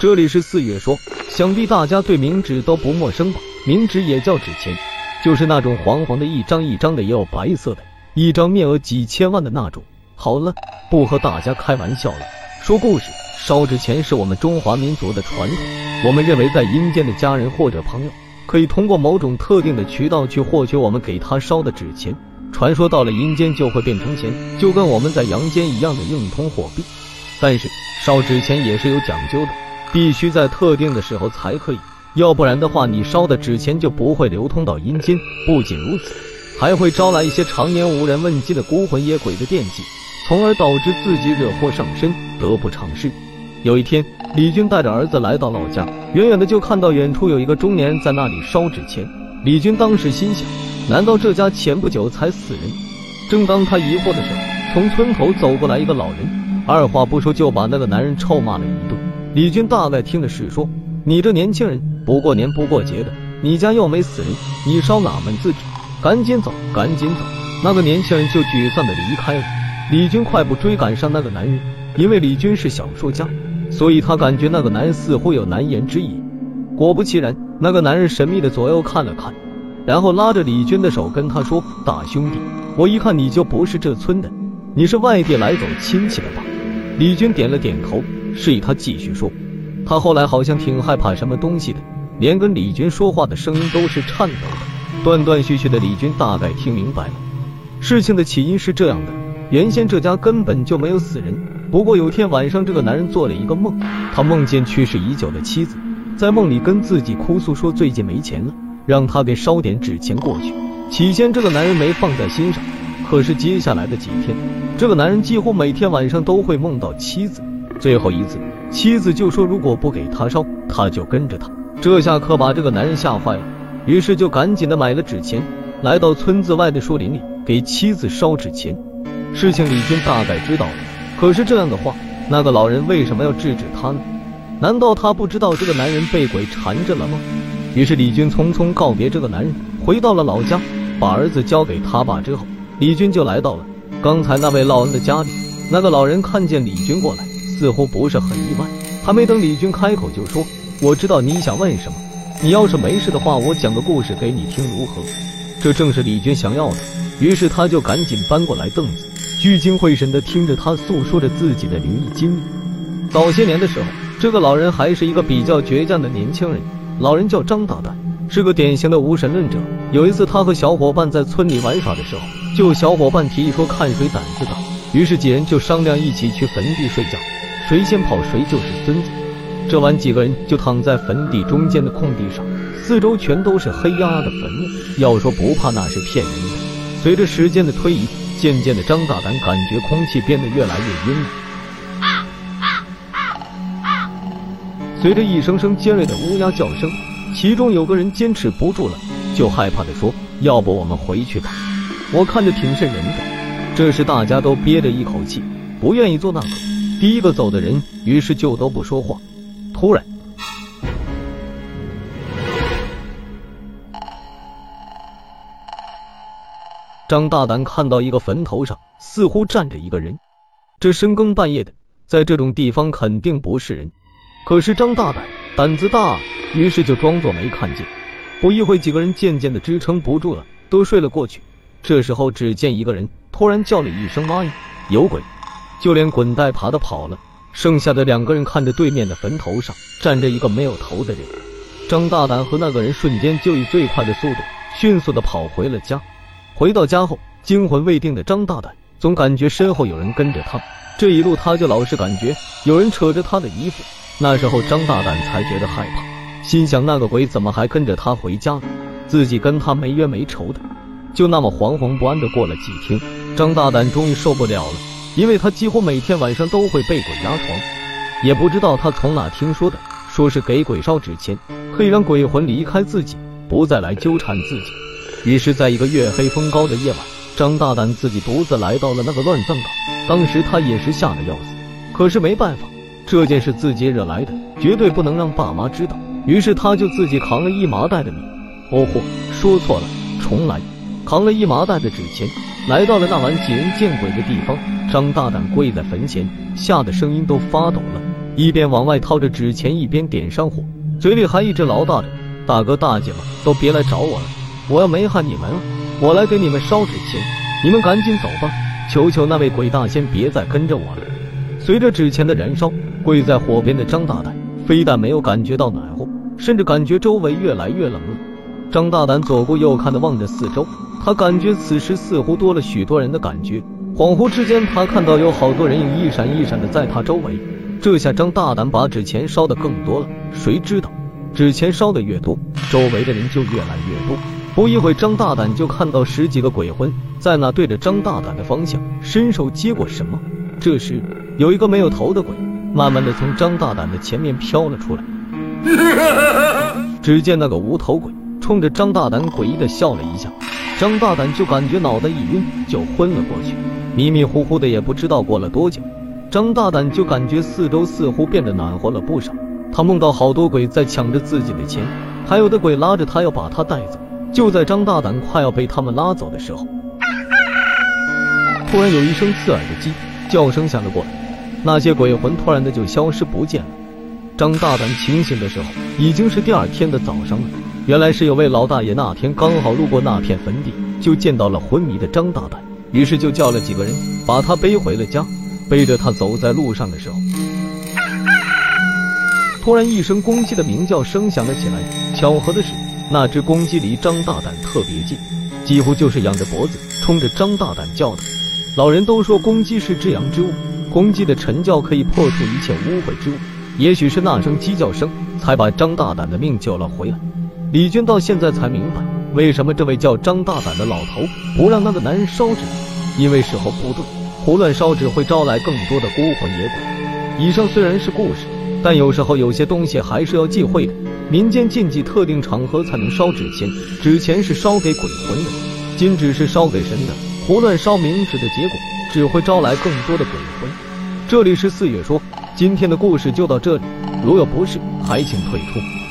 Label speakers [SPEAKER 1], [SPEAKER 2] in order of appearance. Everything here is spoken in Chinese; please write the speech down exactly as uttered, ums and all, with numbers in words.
[SPEAKER 1] 这里是四月说，想必大家对冥纸都不陌生吧？冥纸也叫纸钱，就是那种黄黄的一张一张的，也有白色的，一张面额几千万的那种。好了，不和大家开玩笑了，说故事。烧纸钱是我们中华民族的传统，我们认为在阴间的家人或者朋友可以通过某种特定的渠道去获取我们给他烧的纸钱，传说到了阴间就会变成钱，就跟我们在阳间一样的硬通货币。但是烧纸钱也是有讲究的，必须在特定的时候才可以，要不然的话你烧的纸钱就不会流通到阴间。不仅如此，还会招来一些常年无人问津的孤魂野鬼的惦记，从而导致自己惹祸上身，得不偿失。有一天，李军带着儿子来到老家，远远的就看到远处有一个中年人在那里烧纸钱。李军当时心想，难道这家前不久才死人？正当他疑惑的时候，从村口走过来一个老人，二话不说就把那个男人臭骂了一顿。李军大概听的是说，你这年轻人不过年不过节的，你家又没死人，你烧哪门子纸？赶紧走，赶紧走！那个年轻人就沮丧的离开了。李军快步追赶上那个男人，因为李军是小说家，所以他感觉那个男人似乎有难言之隐。果不其然，那个男人神秘的左右看了看，然后拉着李军的手跟他说，大兄弟，我一看你就不是这村的，你是外地来走亲戚的吧？李军点了点头，示意他继续说。他后来好像挺害怕什么东西的，连跟李军说话的声音都是颤抖的，断断续续的。李军大概听明白了，事情的起因是这样的，原先这家根本就没有死人，不过有天晚上，这个男人做了一个梦，他梦见去世已久的妻子，在梦里跟自己哭诉说最近没钱了，让他给烧点纸钱过去。起先这个男人没放在心上，可是接下来的几天，这个男人几乎每天晚上都会梦到妻子。最后一次，妻子就说如果不给他烧，他就跟着他。这下可把这个男人吓坏了，于是就赶紧的买了纸钱，来到村子外的树林里给妻子烧纸钱。事情李军大概知道了，可是这样的话，那个老人为什么要制止他呢？难道他不知道这个男人被鬼缠着了吗？于是李军匆匆告别这个男人，回到了老家，把儿子交给他爸之后，李军就来到了刚才那位老人的家里。那个老人看见李军过来，似乎不是很意外，还没等李军开口就说，我知道你想问什么，你要是没事的话，我讲个故事给你听如何？这正是李军想要的，于是他就赶紧搬过来凳子，聚精会神地听着他诉说着自己的灵异经历。早些年的时候，这个老人还是一个比较倔强的年轻人，老人叫张大胆，是个典型的无神论者。有一次他和小伙伴在村里玩耍的时候，就有小伙伴提议说看谁胆子大，于是几人就商量一起去坟地睡觉，谁先跑谁就是孙子。这晚几个人就躺在坟地中间的空地上，四周全都是黑压压的坟墓，要说不怕那是骗人的。随着时间的推移，渐渐的张大胆感觉空气变得越来越阴冷，随着一声声尖锐的乌鸦叫声，其中有个人坚持不住了，就害怕地说，要不我们回去吧，我看着挺瘆人的。这时大家都憋着一口气，不愿意做那个第一个走的人，于是就都不说话。突然张大胆看到一个坟头上似乎站着一个人，这深更半夜的，在这种地方肯定不是人。可是张大胆胆子大，于是就装作没看见。不一会，几个人渐渐的支撑不住了，都睡了过去。这时候只见一个人突然叫了一声妈呀，有鬼！就连滚带爬的跑了。剩下的两个人看着对面的坟头上站着一个没有头的人，张大胆和那个人瞬间就以最快的速度迅速的跑回了家。回到家后，惊魂未定的张大胆总感觉身后有人跟着他，这一路他就老是感觉有人扯着他的衣服。那时候张大胆才觉得害怕，心想那个鬼怎么还跟着他回家了，自己跟他没冤没仇的。就那么惶惶不安的过了几天，张大胆终于受不了了，因为他几乎每天晚上都会被鬼压床。也不知道他从哪听说的，说是给鬼烧纸钱可以让鬼魂离开自己，不再来纠缠自己。于是在一个月黑风高的夜晚，张大胆自己独自来到了那个乱葬岗。当时他也是吓得要死，可是没办法，这件事自己惹来的，绝对不能让爸妈知道。于是他就自己扛了一麻袋的米，哦嚯，说错了，重来，扛了一麻袋的纸钱，来到了那晚几人见鬼的地方。张大胆跪在坟前，吓得声音都发抖了。 一边往外掏着纸钱，一边点上火，嘴里还一直唠叨着：“大哥大姐们都别来找我了，我要没害你们了，我来给你们烧纸钱，你们赶紧走吧，求求那位鬼大仙别再跟着我了。”随着纸钱的燃烧，跪在火边的张大胆非但没有感觉到暖和，甚至感觉周围越来越冷了。张大胆左顾右看地望着四周，他感觉此时似乎多了许多人的感觉。恍惚之间，他看到有好多人影一闪一闪的在他周围。这下张大胆把纸钱烧得更多了，谁知道纸钱烧得越多，周围的人就越来越多。不一会，张大胆就看到十几个鬼魂在那对着张大胆的方向伸手接过什么。这时，有一个没有头的鬼慢慢的从张大胆的前面飘了出来。只见那个无头鬼冲着张大胆诡异的笑了一下，张大胆就感觉脑袋一晕，就昏了过去。迷迷糊糊的也不知道过了多久，张大胆就感觉四周似乎变得暖和了不少。他梦到好多鬼在抢着自己的钱，还有的鬼拉着他要把他带走。就在张大胆快要被他们拉走的时候，突然有一声刺耳的鸡叫声响了过来，那些鬼魂突然的就消失不见了。张大胆清醒的时候已经是第二天的早上了，原来是有位老大爷那天刚好路过那片坟地，就见到了昏迷的张大胆，于是就叫了几个人把他背回了家。背着他走在路上的时候，突然一声公鸡的鸣叫声响了起来。巧合的是，那只公鸡离张大胆特别近，几乎就是仰着脖子冲着张大胆叫的。老人都说公鸡是至阳之物，公鸡的晨叫可以破除一切污秽之物，也许是那声鸡叫声才把张大胆的命救了回来。李娟到现在才明白，为什么这位叫张大胆的老头不让那个男人烧纸，因为时候不对，胡乱烧纸会招来更多的孤魂野鬼。以上虽然是故事，但有时候有些东西还是要忌讳的。民间禁忌特定场合才能烧纸钱，纸钱是烧给鬼魂的，金纸是烧给神的，胡乱烧冥纸的结果只会招来更多的鬼魂。这里是四月说，今天的故事就到这里，如有不适还请退出。